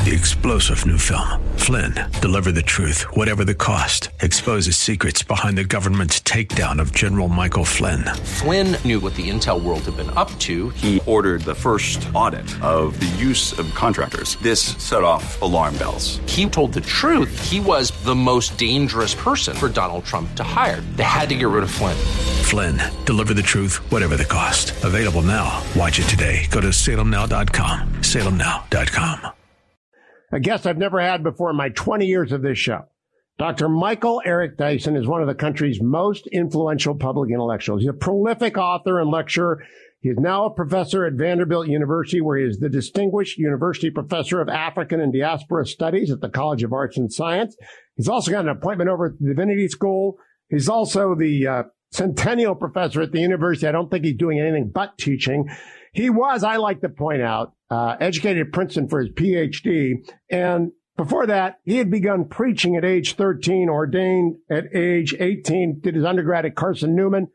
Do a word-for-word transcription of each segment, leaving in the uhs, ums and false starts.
The explosive new film, Flynn, deliver the truth, whatever the cost, exposes secrets behind the government's takedown of General Michael Flynn. Flynn knew what the intel world had been up to. He ordered the first audit of the use of contractors. This set off alarm bells. He told the truth. He was the most dangerous person for Donald Trump to hire. They had to get rid of Flynn. Flynn, deliver the truth, whatever the cost. Available now. Watch it today. Go to salem now dot com. salem now dot com. A guest I've never had before in my twenty years of this show. Doctor Michael Eric Dyson is one of the country's most influential public intellectuals. He's a prolific author and lecturer. He is now a professor at Vanderbilt University, where he is the Distinguished University Professor of African and Diaspora Studies at the College of Arts and Science. He's also got an appointment over at the Divinity School. He's also the uh, Centennial Professor at the university. I don't think he's doing anything but teaching. He was, I like to point out, uh, educated at Princeton for his P H D. And before that, he had begun preaching at age thirteen, ordained at age eighteen, did his undergrad at Carson Newman.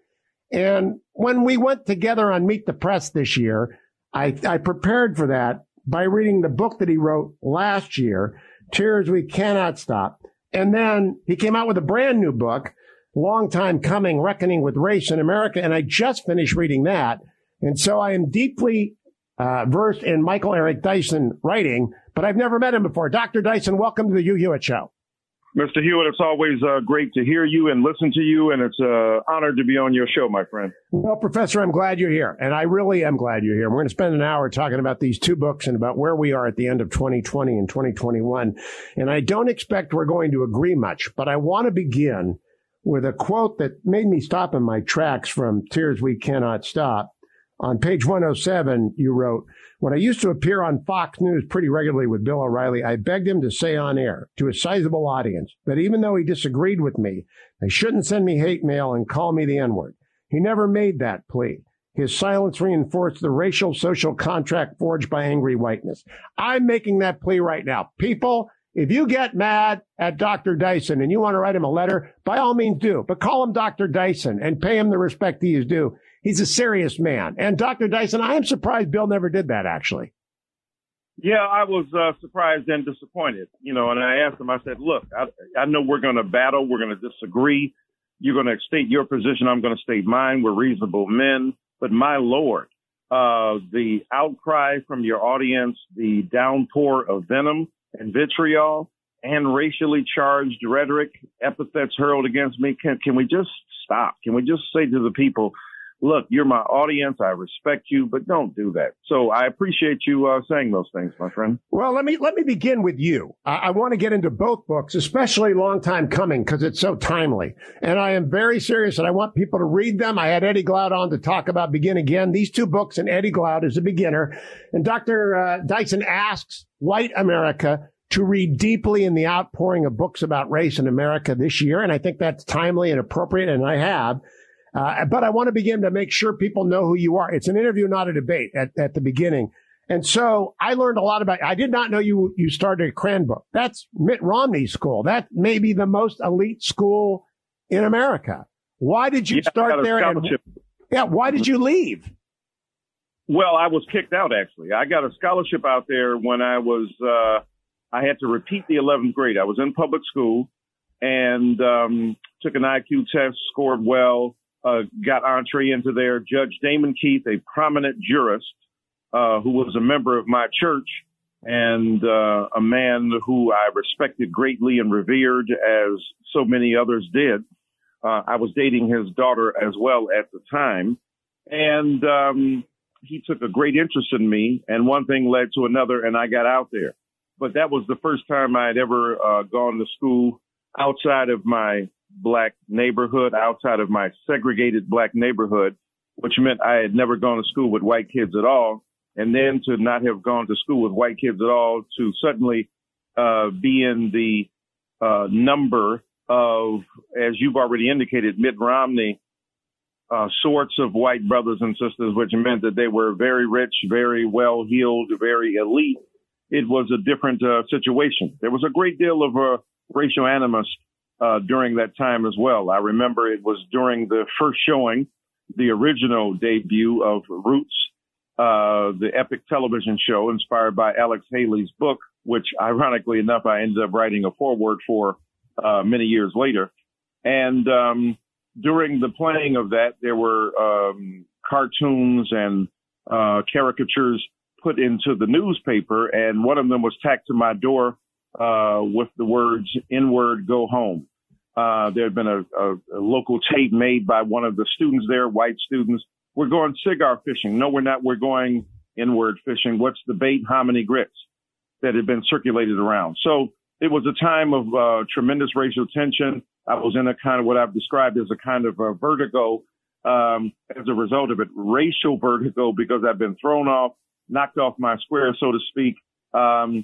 And when we went together on Meet the Press this year, I, I prepared for that by reading the book that he wrote last year, Tears We Cannot Stop. And then he came out with a brand new book, long time coming, Reckoning with Race in America. And I just finished reading that. And so I am deeply uh, versed in Michael Eric Dyson writing, but I've never met him before. Doctor Dyson, welcome to the Hugh Hewitt Show. Mister Hewitt, it's always uh, great to hear you and listen to you, and it's an uh, honor to be on your show, my friend. Well, Professor, I'm glad you're here, and I really am glad you're here. We're going to spend an hour talking about these two books and about where we are at the end of twenty twenty and twenty twenty-one. And I don't expect we're going to agree much, but I want to begin with a quote that made me stop in my tracks from Tears We Cannot Stop. On page one oh seven, you wrote, "When I used to appear on Fox News pretty regularly with Bill O'Reilly, I begged him to say on air to a sizable audience that even though he disagreed with me, they shouldn't send me hate mail and call me the N-word. He never made that plea. His silence reinforced the racial social contract forged by angry whiteness. I'm making that plea right now. People, if you get mad at Doctor Dyson and you want to write him a letter, by all means do. But call him Doctor Dyson and pay him the respect he is due. He's a serious man. And Doctor Dyson, I am surprised Bill never did that, actually." Yeah, I was uh, surprised and disappointed, you know, and I asked him, I said, look, I, I know we're going to battle. We're going to disagree. You're going to state your position. I'm going to state mine. We're reasonable men. But my Lord, uh, the outcry from your audience, the downpour of venom and vitriol and racially charged rhetoric, epithets hurled against me. Can, can we just stop? Can we just say to the people, look, you're my audience. I respect you, but don't do that. So I appreciate you uh, saying those things, my friend. Well, let me let me begin with you. I, I want to get into both books, especially Long Time Coming, because it's so timely. And I am very serious, and I want people to read them. I had Eddie Glaude on to talk about Begin Again. These two books, and Eddie Glaude is a beginner. And Doctor Uh, Dyson asks white America to read deeply in the outpouring of books about race in America this year. And I think that's timely and appropriate, and I have. Uh, but I want to begin to make sure people know who you are. It's an interview, not a debate at, at the beginning. And so I learned a lot about, I did not know you, you started at Cranbrook. That's Mitt Romney's school. That may be the most elite school in America. Why did you yeah, start there? And, yeah. Why did you leave? Well, I was kicked out, actually. I got a scholarship out there when I was, uh, I had to repeat the eleventh grade. I was in public school and, um, took an I Q test, scored well. Uh, got entree into there. Judge Damon Keith, a prominent jurist, uh, who was a member of my church and uh, a man who I respected greatly and revered as so many others did. Uh, I was dating his daughter as well at the time. And um, he took a great interest in me, and one thing led to another, and I got out there. But that was the first time I had ever uh, gone to school outside of my black neighborhood, outside of my segregated black neighborhood, which meant I had never gone to school with white kids at all. And then to not have gone to school with white kids at all, to suddenly uh, be in the uh, number of, as you've already indicated, Mitt Romney uh, sorts of white brothers and sisters, which meant that they were very rich, very well-heeled, very elite. It was a different uh, situation. There was a great deal of uh, racial animus Uh, during that time as well. I remember it was during the first showing, the original debut of Roots, uh, the epic television show inspired by Alex Haley's book, which ironically enough, I ended up writing a foreword for uh, many years later. And um, during the playing of that, there were um, cartoons and uh, caricatures put into the newspaper, and one of them was tacked to my door uh, with the words, "N-word, go home." Uh, there had been a, a, a local tape made by one of the students there, white students. "We're going cigar fishing." "No, we're not. We're going N-word fishing." "What's the bait?" "Hominy grits," that had been circulated around. So it was a time of uh, tremendous racial tension. I was in a kind of what I've described as a kind of a vertigo um, as a result of it, racial vertigo, because I've been thrown off, knocked off my square, so to speak, um,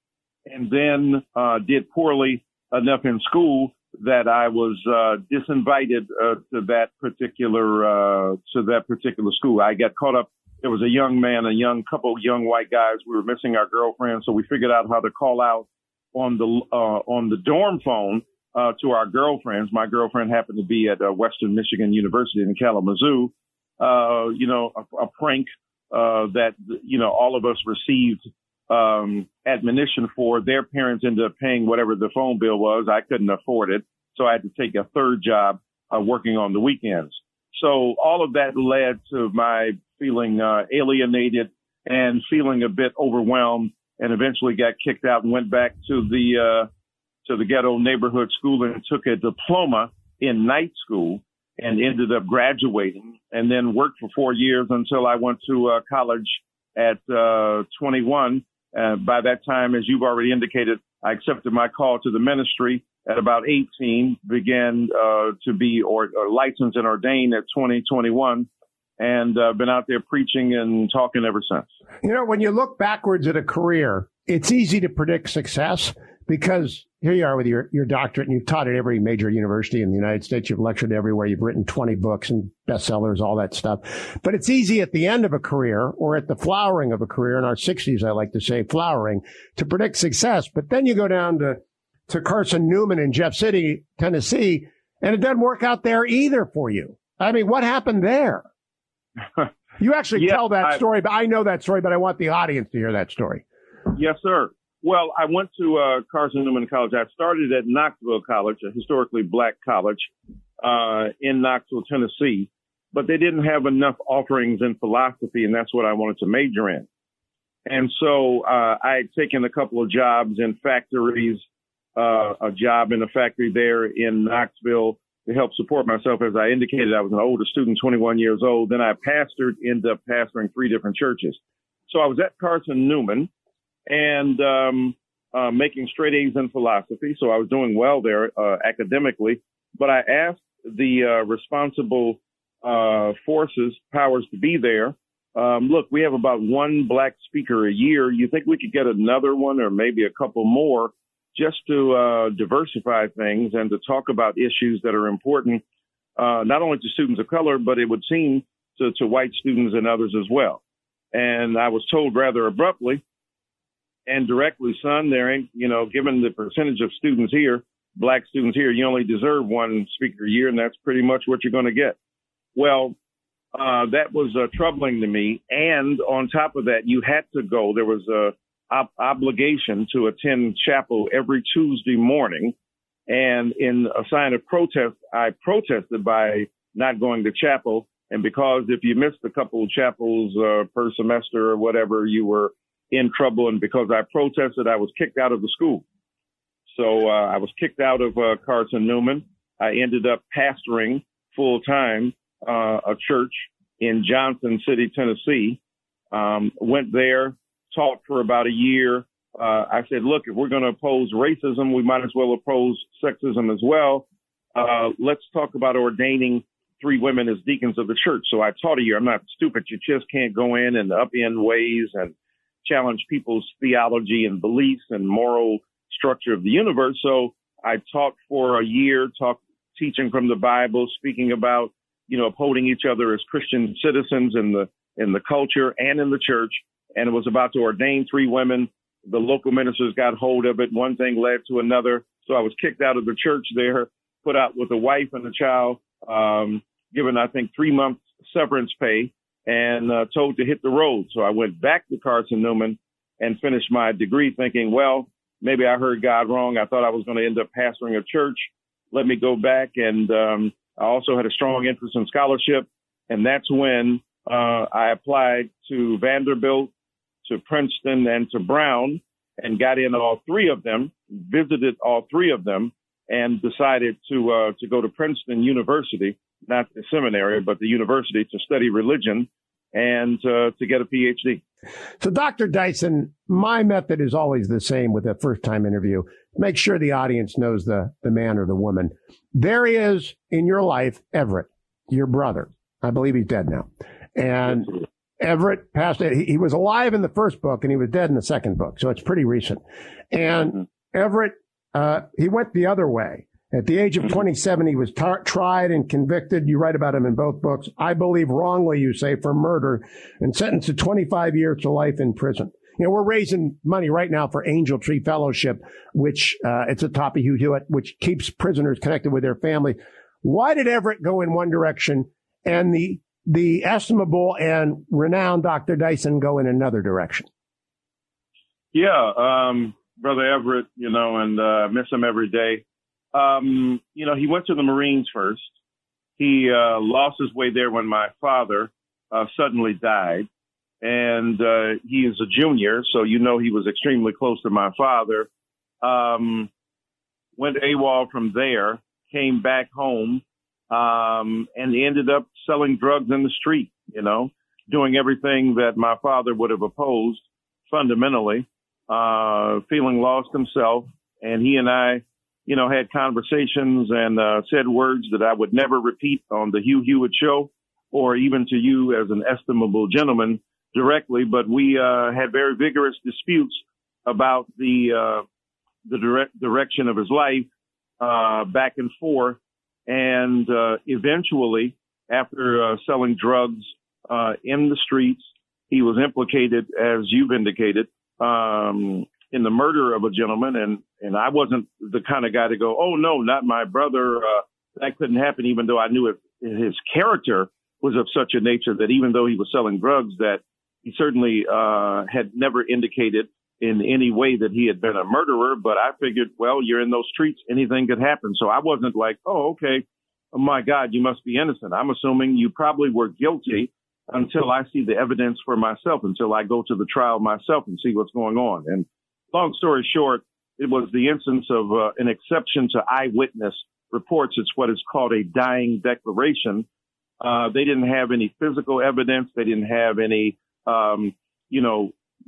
and then uh, did poorly enough in school that I was uh, disinvited uh, to that particular uh, to that particular school. I got caught up. There was a young man, a young couple, young white guys. We were missing our girlfriends, so we figured out how to call out on the uh, on the dorm phone uh, to our girlfriends. My girlfriend happened to be at uh, Western Michigan University in Kalamazoo. Uh, you know, a, a prank uh, that you know all of us received um, admonition for. Their parents ended up paying whatever the phone bill was. I couldn't afford it, so I had to take a third job uh, working on the weekends. So all of that led to my feeling uh, alienated and feeling a bit overwhelmed, and eventually got kicked out and went back to the uh, to the ghetto neighborhood school and took a diploma in night school and ended up graduating, and then worked for four years until I went to uh, college at uh, twenty-one. Uh, by that time, as you've already indicated, I accepted my call to the ministry at about eighteen, began uh, to be or, or licensed and ordained at twenty twenty-one, and uh, been out there preaching and talking ever since. You know, when you look backwards at a career, it's easy to predict success because here you are with your, your doctorate, and you've taught at every major university in the United States. You've lectured everywhere. You've written twenty books and bestsellers, all that stuff. But it's easy at the end of a career or at the flowering of a career, in our sixties, I like to say flowering, to predict success. But then you go down to, to Carson Newman in Jeff City, Tennessee, and it doesn't work out there either for you. I mean, what happened there? You actually yeah, tell that I, story, but I know that story, but I want the audience to hear that story. Yes, sir. Well, I went to uh, Carson Newman College. I started at Knoxville College, a historically black college uh, in Knoxville, Tennessee, but they didn't have enough offerings in philosophy, and that's what I wanted to major in. And so uh, I had taken a couple of jobs in factories, uh, a job in a factory there in Knoxville to help support myself. As I indicated, I was an older student, twenty-one years old. Then I pastored, ended up pastoring three different churches. So I was at Carson Newman and um, uh, making straight A's in philosophy. So I was doing well there uh, academically. But I asked the uh, responsible uh, forces, powers to be there, um, look, we have about one black speaker a year. You think we could get another one or maybe a couple more just to uh, diversify things and to talk about issues that are important, uh, not only to students of color, but it would seem to, to white students and others as well. And I was told rather abruptly and directly, son, there ain't, you know, given the percentage of students here, black students here, you only deserve one speaker a year, and that's pretty much what you're going to get. Well, uh, that was uh, troubling to me. And on top of that, you had to go. There was a ob- obligation to attend chapel every Tuesday morning. And in a sign of protest, I protested by not going to chapel. And because if you missed a couple of chapels uh, per semester or whatever, you were in trouble. And because I protested, I was kicked out of the school. So uh, I was kicked out of uh, Carson Newman. I ended up pastoring full time uh, a church in Johnson City, Tennessee. Um, went there, taught for about a year. Uh, I said, look, if we're going to oppose racism, we might as well oppose sexism as well. Uh, let's talk about ordaining three women as deacons of the church. So I taught a year. I'm not stupid. You just can't go in and upend ways and challenge people's theology and beliefs and moral structure of the universe. So I taught for a year, taught teaching from the Bible, speaking about, you know, upholding each other as Christian citizens in the in the culture and in the church. And it was about to ordain three women. The local ministers got hold of it. One thing led to another. So I was kicked out of the church there, put out with a wife and a child, um, given, I think, three months severance pay, and uh, told to hit the road. So I went back to Carson Newman and finished my degree thinking, well, maybe I heard God wrong. I thought I was going to end up pastoring a church. Let me go back. And um, I also had a strong interest in scholarship. And that's when uh, I applied to Vanderbilt, to Princeton, and to Brown, and got in all three of them, visited all three of them, and decided to uh, to go to Princeton University, not the seminary, but the university, to study religion and uh, to get a P H D. So, Doctor Dyson, my method is always the same with a first-time interview. Make sure the audience knows the, the man or the woman. There he is in your life, Everett, your brother. I believe he's dead now. And Everett passed it. He, he was alive in the first book and he was dead in the second book. So it's pretty recent. And mm-hmm. Everett, uh, he went the other way. At the age of twenty-seven, he was tar- tried and convicted. You write about him in both books. I believe wrongly, you say, for murder, and sentenced to twenty-five years to life in prison. You know, we're raising money right now for Angel Tree Fellowship, which uh, it's a Toppy Hugh Hewitt, which keeps prisoners connected with their family. Why did Everett go in one direction and the the estimable and renowned Doctor Dyson go in another direction? Yeah, um, Brother Everett, you know, and uh, miss him every day. Um, you know, he went to the Marines first. He uh, lost his way there when my father uh, suddenly died. And uh, he is a junior, so you know he was extremely close to my father. Um, went AWOL from there, came back home, um, and he ended up selling drugs in the street, you know, doing everything that my father would have opposed fundamentally, uh, feeling lost himself. And he and I, you know, had conversations and uh, said words that I would never repeat on the Hugh Hewitt show or even to you as an estimable gentleman directly. But we uh, had very vigorous disputes about the uh, the direct direction of his life, uh, back and forth. And uh, eventually, after uh, selling drugs uh, in the streets, he was implicated, as you've indicated, um, in the murder of a gentleman. And, and I wasn't the kind of guy to go, oh, no, not my brother. Uh, that couldn't happen, even though I knew it, his character was of such a nature that even though he was selling drugs, that he certainly uh, had never indicated in any way that he had been a murderer. But I figured, well, you're in those streets, anything could happen. So I wasn't like, oh, okay, oh, my God, you must be innocent. I'm assuming you probably were guilty until I see the evidence for myself, until I go to the trial myself and see what's going on. And long story short, it was the instance of uh, an exception to eyewitness reports. It's what is called a dying declaration. Uh, they didn't have any physical evidence. They didn't have any, um, you know,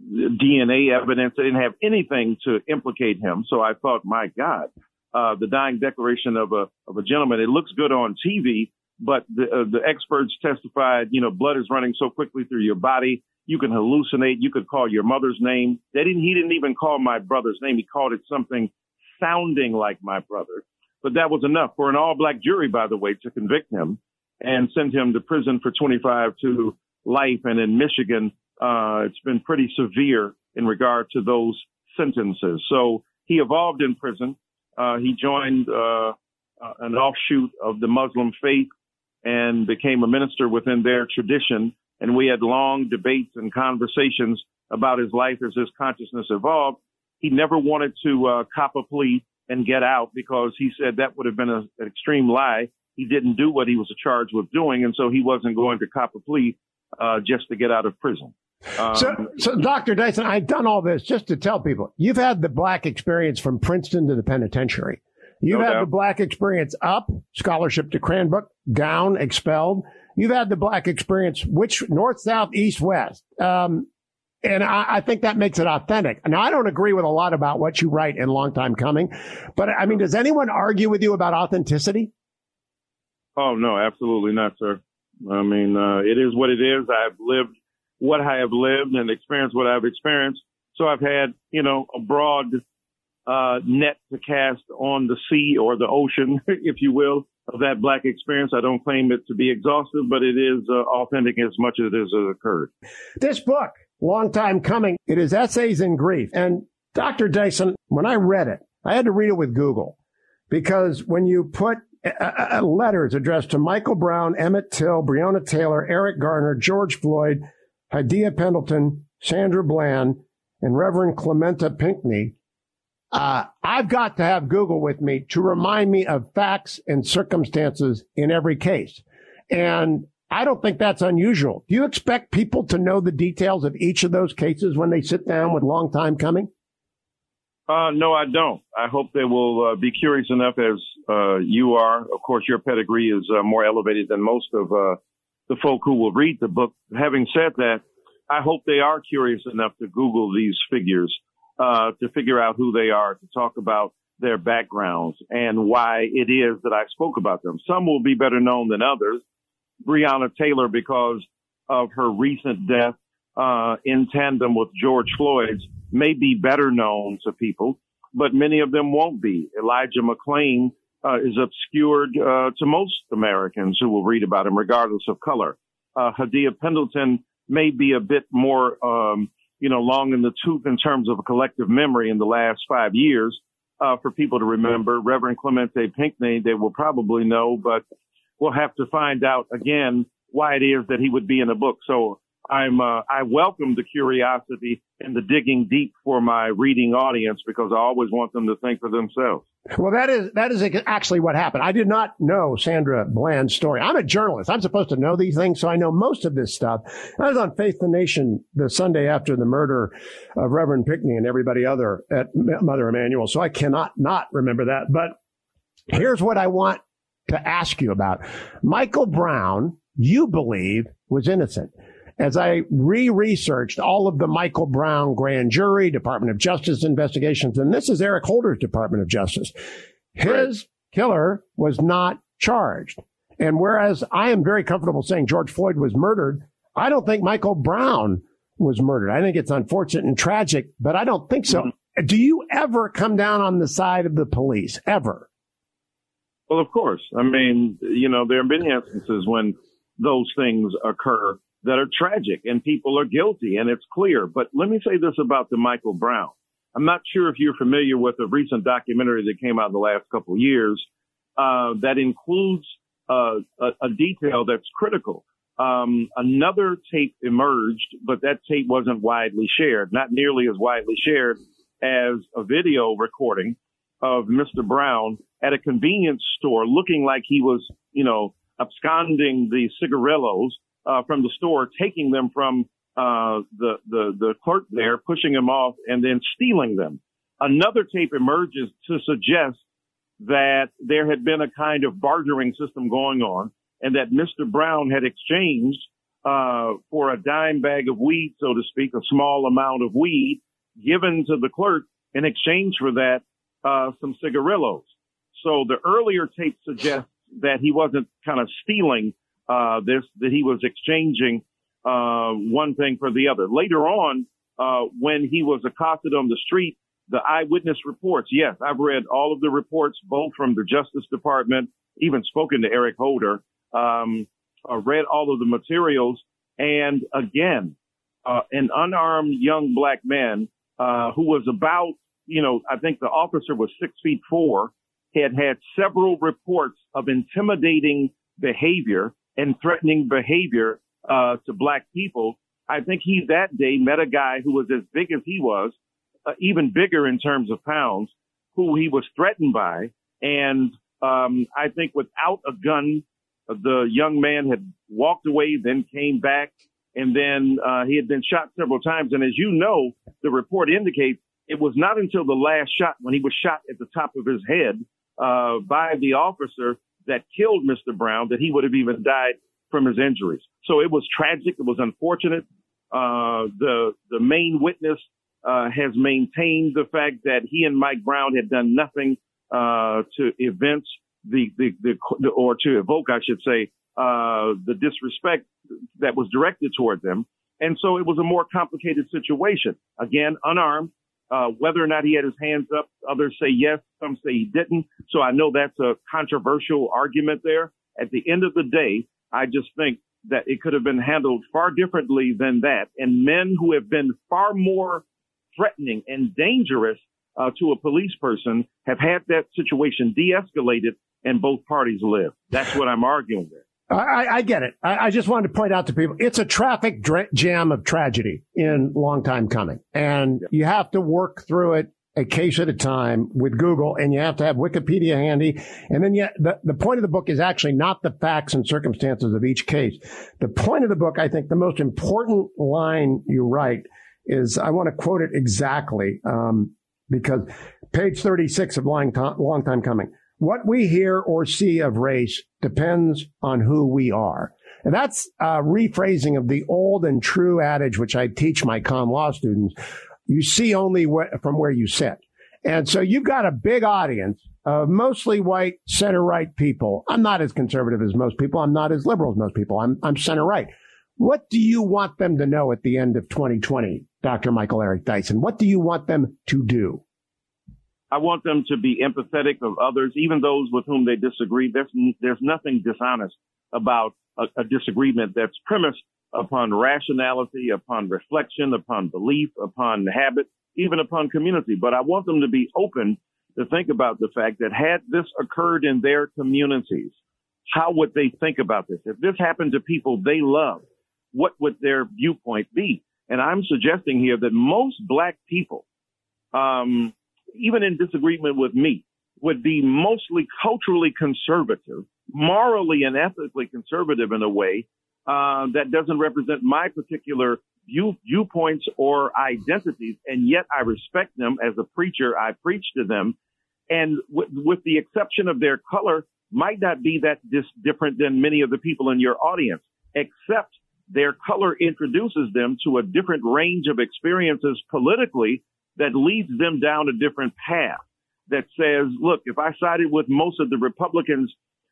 D N A evidence. They didn't have anything to implicate him. So I thought, my God, uh, the dying declaration of a of a gentleman. It looks good on T V, but the uh, the experts testified, you know, blood is running so quickly through your body. You can hallucinate. You could call your mother's name. They didn't. He didn't even call my brother's name. He called it something sounding like my brother. But that was enough for an all-black jury, by the way, to convict him and send him to prison for twenty-five to life. And in Michigan, uh, it's been pretty severe in regard to those sentences. So he evolved in prison. Uh, he joined uh, uh, an offshoot of the Muslim faith and became a minister within their tradition. And we had long debates and conversations about his life as his consciousness evolved. He never wanted to uh, cop a plea and get out because he said that would have been a, an extreme lie. He didn't do what he was charged with doing, and so he wasn't going to cop a plea uh, just to get out of prison. Um, so, so, Doctor Dyson, I've done all this just to tell people, you've had the black experience from Princeton to the penitentiary. You've no had doubt. the black experience up, scholarship to Cranbrook, down, expelled. You've had the black experience, which north, south, east, west. Um, and I, I think that makes it authentic. Now, I don't agree with a lot about what you write in Long Time Coming, but I mean, does anyone argue with you about authenticity? Oh, no, absolutely not, sir. I mean, uh, it is what it is. I've lived what I have lived and experienced what I've experienced. So I've had, you know, a broad uh, net to cast on the sea or the ocean, if you will, of that black experience. I don't claim it to be exhaustive, but it is uh, authentic as much as it has occurred. This book, Long Time Coming, it is Essays in Grief. And Doctor Dyson, when I read it, I had to read it with Google, because when you put uh, letters addressed to Michael Brown, Emmett Till, Breonna Taylor, Eric Garner, George Floyd, Hadia Pendleton, Sandra Bland, and Reverend Clementa Pinckney, uh, I've got to have Google with me to remind me of facts and circumstances in every case. And I don't think that's unusual. Do you expect people to know the details of each of those cases when they sit down with long time coming? Uh, no, I don't. I hope they will uh, be curious enough as uh, you are. Of course, your pedigree is uh, more elevated than most of uh, the folk who will read the book. Having said that, I hope they are curious enough to Google these figures, uh, to figure out who they are, to talk about their backgrounds and why it is that I spoke about them. Some will be better known than others. Breonna Taylor, because of her recent death uh, in tandem with George Floyd's, may be better known to people, but many of them won't be. Elijah McClain uh, is obscured uh, to most Americans who will read about him, regardless of color. Uh, Hadia Pendleton may be a bit more, um, you know, long in the tooth in terms of a collective memory in the last five years uh, for people to remember. Reverend Clementa Pinckney, they will probably know, but we'll have to find out again why it is that he would be in a book. So I'm, uh, I welcome the curiosity and the digging deep for my reading audience, because I always want them to think for themselves. Well, that is, that is actually what happened. I did not know Sandra Bland's story. I'm a journalist. I'm supposed to know these things, so I know most of this stuff. I was on Faith the Nation the Sunday after the murder of Reverend Pinckney and everybody other at Mother Emanuel, so I cannot not remember that. But here's what I want to ask you about. Michael Brown, you believe, was innocent. As I re-researched all of the Michael Brown grand jury, Department of Justice investigations, and this is Eric Holder's Department of Justice, his killer was not charged. And whereas I am very comfortable saying George Floyd was murdered, I don't think Michael Brown was murdered. I think it's unfortunate and tragic, but I don't think so. Mm-hmm. Do you ever come down on the side of the police? Ever? Well, of course. I mean, you know, there have been instances when those things occur that are tragic and people are guilty, and it's clear. But let me say this about the Michael Brown. I'm not sure if you're familiar with a recent documentary that came out in the last couple of years uh, that includes uh, a, a detail that's critical. Um, another tape emerged, but that tape wasn't widely shared, not nearly as widely shared as a video recording of Mister Brown at a convenience store looking like he was, you know, absconding the cigarillos Uh, from the store, taking them from uh, the, the the clerk there, pushing them off, and then stealing them. Another tape emerges to suggest that there had been a kind of bartering system going on, and that Mister Brown had exchanged uh, for a dime bag of weed, so to speak, a small amount of weed given to the clerk in exchange for that, uh, some cigarillos. So the earlier tape suggests that he wasn't kind of stealing Uh, this, that he was exchanging, uh, one thing for the other. Later on, uh, when he was accosted on the street, the eyewitness reports, yes, I've read all of the reports, both from the Justice Department, even spoken to Eric Holder, um, uh, read all of the materials. And again, uh, an unarmed young black man, uh, who was about, you know, I think the officer was six feet four, had had several reports of intimidating behavior and threatening behavior uh, to black people. I think he that day met a guy who was as big as he was, uh, even bigger in terms of pounds, who he was threatened by. And um, I think without a gun, the young man had walked away, then came back, and then uh, he had been shot several times. And as you know, the report indicates it was not until the last shot, when he was shot at the top of his head uh, by the officer that killed Mister Brown, that he would have even died from his injuries. So it was tragic. It was unfortunate. Uh, the, the main witness, uh, has maintained the fact that he and Mike Brown had done nothing, uh, to evince the, the, the, or to evoke, I should say, uh, the disrespect that was directed toward them. And so it was a more complicated situation. Again, unarmed. Uh, whether or not he had his hands up, others say yes, some say he didn't. So I know that's a controversial argument there. At the end of the day, I just think that it could have been handled far differently than that. And men who have been far more threatening and dangerous uh, to a police person have had that situation de-escalated and both parties live. That's what I'm arguing there. I, I get it. I, I just wanted to point out to people, it's a traffic dra- jam of tragedy in long time coming. And you have to work through it a case at a time with Google, and you have to have Wikipedia handy. And then yeah, the, the point of the book is actually not the facts and circumstances of each case. The point of the book, I think the most important line you write is, I want to quote it exactly, um, because page thirty-six of Long, long Time Coming. What we hear or see of race depends on who we are. And that's a rephrasing of the old and true adage, which I teach my common law students. You see only wh- from where you sit. And so you've got a big audience of mostly white, center-right people. I'm not as conservative as most people. I'm not as liberal as most people. I'm, I'm center-right. What do you want them to know at the end of twenty twenty, Doctor Michael Eric Dyson? What do you want them to do? I want them to be empathetic of others, even those with whom they disagree. There's, there's nothing dishonest about a, a disagreement that's premised upon rationality, upon reflection, upon belief, upon habit, even upon community. But I want them to be open to think about the fact that had this occurred in their communities, how would they think about this? If this happened to people they love, what would their viewpoint be? And I'm suggesting here that most black people, um, even in disagreement with me, would be mostly culturally conservative, morally and ethically conservative in a way uh, that doesn't represent my particular view, viewpoints or identities. And yet I respect them as a preacher. I preach to them. And w- with the exception of their color, might not be that dis- different than many of the people in your audience, except their color introduces them to a different range of experiences politically that leads them down a different path, that says, look, if I sided with most of the Republicans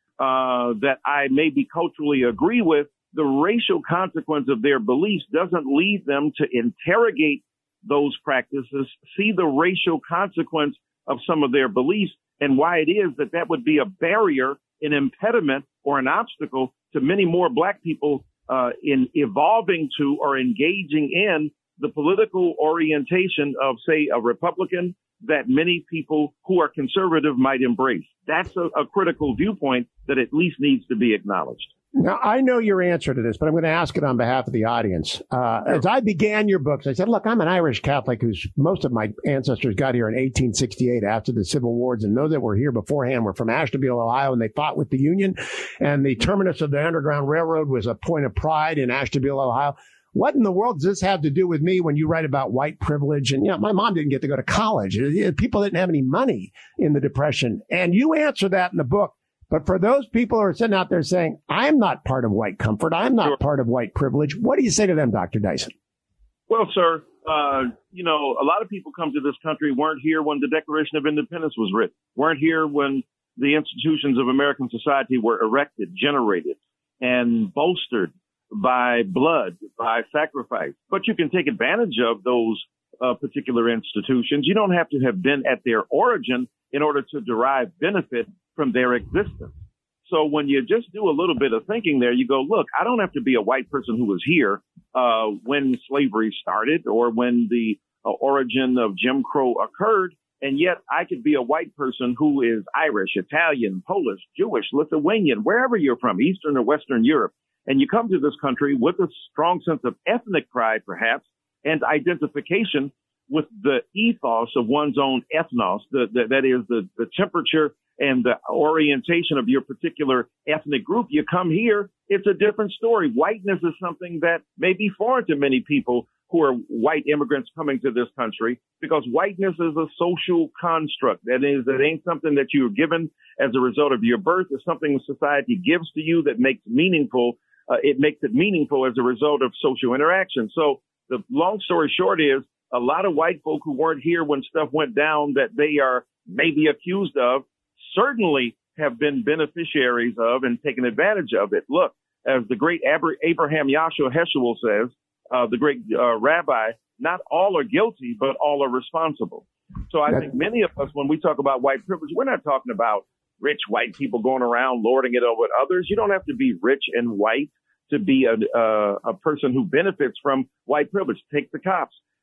uh, that I maybe culturally agree with, the racial consequence of their beliefs doesn't lead them to interrogate those practices, see the racial consequence of some of their beliefs, and why it is that that would be a barrier, an impediment, or an obstacle to many more black people uh, in evolving to or engaging in the political orientation of, say, a Republican that many people who are conservative might embrace. That's a, a critical viewpoint that at least needs to be acknowledged. Now, I know your answer to this, but I'm going to ask it on behalf of the audience. Uh, sure. As I began your books, I said, look, I'm an Irish Catholic who's most of my ancestors got here in eighteen sixty-eight after the Civil Wars, and those that were here beforehand were from Ashtabula, Ohio, and they fought with the Union. And the terminus of the Underground Railroad was a point of pride in Ashtabula, Ohio. What in the world does this have to do with me when you write about white privilege? And, you know, my mom didn't get to go to college. People didn't have any money in the Depression. And you answer that in the book. But for those people who are sitting out there saying, I'm not part of white comfort, I'm not sure. part of white privilege, what do you say to them, Doctor Dyson? Well, sir, uh, you know, a lot of people come to this country, weren't here when the Declaration of Independence was written, weren't here when the institutions of American society were erected, generated, and bolstered by blood, by sacrifice. But you can take advantage of those uh, particular institutions. You don't have to have been at their origin in order to derive benefit from their existence. So when you just do a little bit of thinking there, you go, look, I don't have to be a white person who was here uh, when slavery started or when the uh, origin of Jim Crow occurred. And yet I could be a white person who is Irish, Italian, Polish, Jewish, Lithuanian, wherever you're from, Eastern or Western Europe. And you come to this country with a strong sense of ethnic pride, perhaps, and identification with the ethos of one's own ethnos, the, the, that is the, the temperature and the orientation of your particular ethnic group. You come here, it's a different story. Whiteness is something that may be foreign to many people who are white immigrants coming to this country, because whiteness is a social construct. That is, it ain't something that you're given as a result of your birth. It's something society gives to you that makes meaningful. Uh, it makes it meaningful as a result of social interaction. So the long story short is a lot of white folk who weren't here when stuff went down that they are maybe accused of certainly have been beneficiaries of and taken advantage of it. Look, as the great Abraham Yahshua Heschel says, uh, the great uh, rabbi, not all are guilty, but all are responsible. So I think many of us, when we talk about white privilege, we're not talking about rich white people going around lording it over others. You don't have to be rich and white to be a, uh, a person who benefits from white privilege. Take the cops.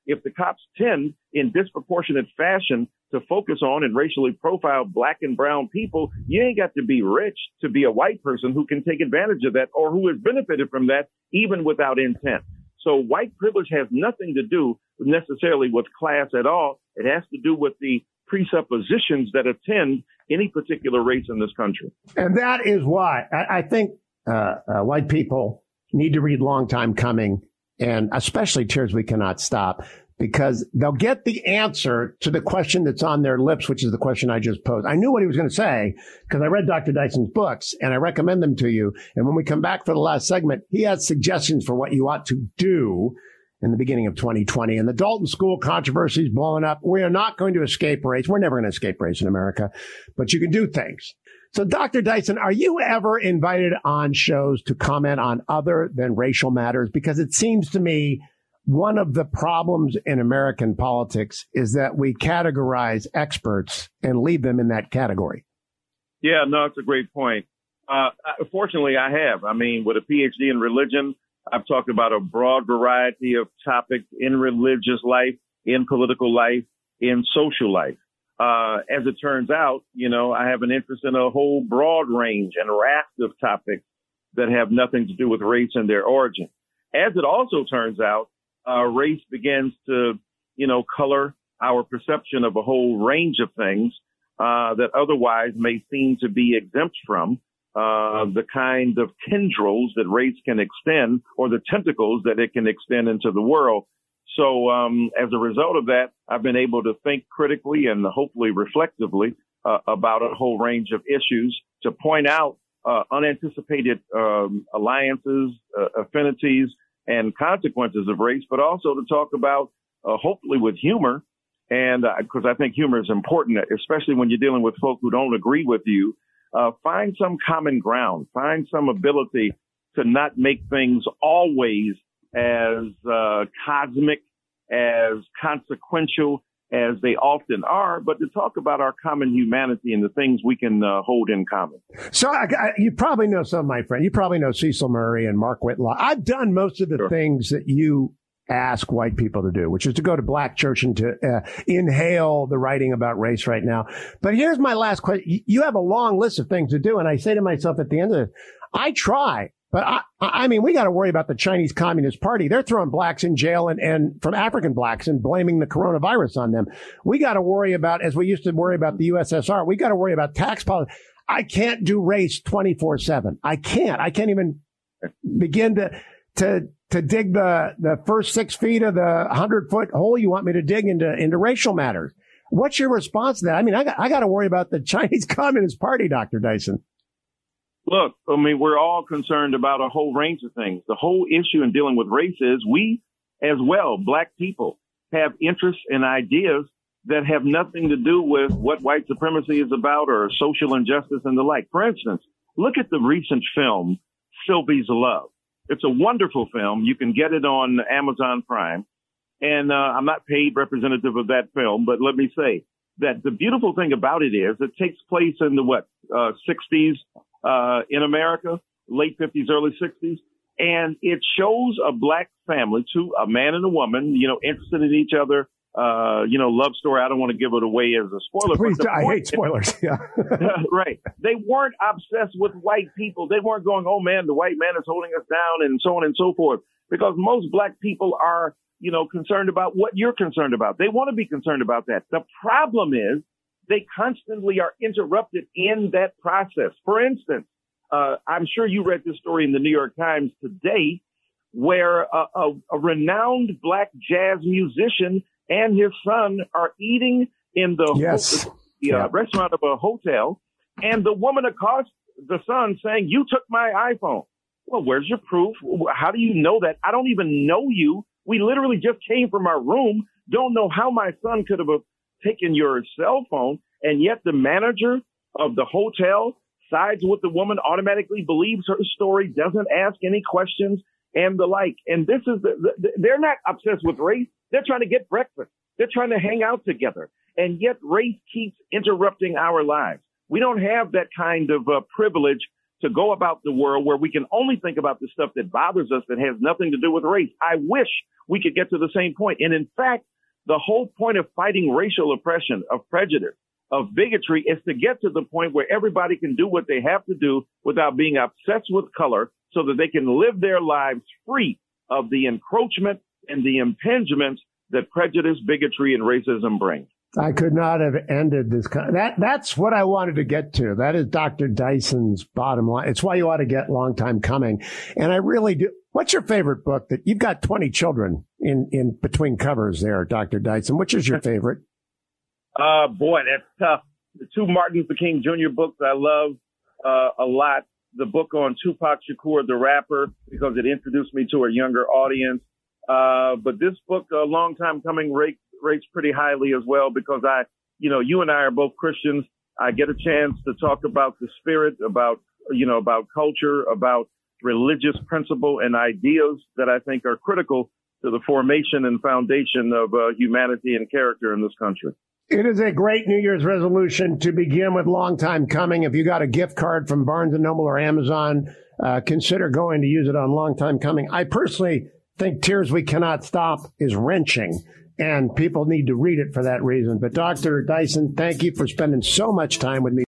if the cops tend in disproportionate fashion to focus on and racially profile black and brown people, you ain't got to be rich to be a white person who can take advantage of that or who has benefited from that even without intent. So white privilege has nothing to do necessarily with class at all. It has to do with the presuppositions that attend any particular race in this country. And that is why I, I think uh, uh, white people need to read Long Time Coming, and especially Tears We Cannot Stop, because they'll get the answer to the question that's on their lips, which is the question I just posed. I knew what he was going to say because I read Doctor Dyson's books, and I recommend them to you. And when we come back for the last segment, he has suggestions for what you ought to do in the beginning of twenty twenty. And the Dalton School controversy is blowing up. We are not going to escape race. We're never going to escape race in America, but you can do things. So, Doctor Dyson, are you ever invited on shows to comment on other than racial matters? Because it seems to me one of the problems in American politics is that we categorize experts and leave them in that category. Yeah, no, it's a great point. Uh, fortunately, I have. I mean, with a P H D in religion, I've talked about a broad variety of topics in religious life, in political life, in social life. Uh, as it turns out, you know, I have an interest in a whole broad range and raft of topics that have nothing to do with race and their origin. As it also turns out, uh, race begins to, you know, color our perception of a whole range of things uh, that otherwise may seem to be exempt from uh, the kind of tendrils that race can extend or the tentacles that it can extend into the world. So um, as a result of that, I've been able to think critically and hopefully reflectively uh, about a whole range of issues to point out uh, unanticipated um, alliances, uh, affinities, and consequences of race, but also to talk about, uh, hopefully with humor, and because uh, I think humor is important, especially when you're dealing with folk who don't agree with you, uh, find some common ground, find some ability to not make things always as uh, cosmic, as consequential as they often are, but to talk about our common humanity and the things we can uh, hold in common. So I, I, you probably know some of my friends. You probably know Cecil Murray and Mark Whitlaw. I've done most of the sure. things that you ask white people to do, which is to go to black church and to uh, inhale the writing about race right now. But here's my last question. You have a long list of things to do, and I say to myself at the end of it, I try. But I, I mean, we got to worry about the Chinese Communist Party. They're throwing blacks in jail and, and from African blacks and blaming the coronavirus on them. We got to worry about, as we used to worry about the U S S R, we got to worry about tax policy. I can't do race twenty-four seven. I can't. I can't even begin to, to, to dig the, the first six feet of the hundred foot hole you want me to dig into, into racial matters. What's your response to that? I mean, I got, I got to worry about the Chinese Communist Party, Doctor Dyson. Look, I mean, we're all concerned about a whole range of things. The whole issue in dealing with race is we, as well, black people, have interests and ideas that have nothing to do with what white supremacy is about or social injustice and the like. For instance, look at the recent film, Sylvie's Love. It's a wonderful film. You can get it on Amazon Prime. And uh, I'm not paid representative of that film, but let me say that the beautiful thing about it is it takes place in the, what, uh, sixties, Uh, in America, late fifties, early sixties. And it shows a black family, two, a man and a woman, you know, interested in each other, uh, you know, love story. I don't want to give it away as a spoiler. Please, but I hate spoilers. Yeah. Right. They weren't obsessed with white people. They weren't going, oh, man, the white man is holding us down and so on and so forth. Because most black people are, you know, concerned about what you're concerned about. They want to be concerned about that. The problem is, they constantly are interrupted in that process. For instance, uh, I'm sure you read this story in the New York Times today where a, a, a renowned black jazz musician and his son are eating in the, yes. ho- the uh, yeah. restaurant of a hotel. And the woman accosts the son saying, you took my iPhone. Well, where's your proof? How do you know that? I don't even know you. We literally just came from our room. Don't know how my son could have taken your cell phone, and yet the manager of the hotel sides with the woman, automatically believes her story, doesn't ask any questions and the like. And this is the, the, they're not obsessed with race. They're trying to get breakfast. They're trying to hang out together. And yet race keeps interrupting our lives. We don't have that kind of uh, privilege to go about the world where we can only think about the stuff that bothers us that has nothing to do with race. I wish we could get to the same point. And in fact, the whole point of fighting racial oppression, of prejudice, of bigotry is to get to the point where everybody can do what they have to do without being obsessed with color so that they can live their lives free of the encroachment and the impingement that prejudice, bigotry, and racism bring. I could not have ended this. Con- that That's what I wanted to get to. That is Doctor Dyson's bottom line. It's why you ought to get Long Time Coming. And I really do. What's your favorite book that you've got twenty children in, in between covers there, Doctor Dyson? Which is your favorite? Uh, boy, that's tough. The two Martin Luther King Junior books I love uh, a lot. The book on Tupac Shakur, the rapper, because it introduced me to a younger audience. Uh, but this book, A Long Time Coming, rates, rates pretty highly as well because I, you know, you and I are both Christians. I get a chance to talk about the spirit, about, you know, about culture, about religious principle and ideas that I think are critical to the formation and foundation of uh, humanity and character in this country. It is a great New Year's resolution to begin with Long Time Coming. If you got a gift card from Barnes and Noble or Amazon, uh, consider going to use it on Long Time Coming. I personally think Tears We Cannot Stop is wrenching, and people need to read it for that reason. But Doctor Dyson, thank you for spending so much time with me.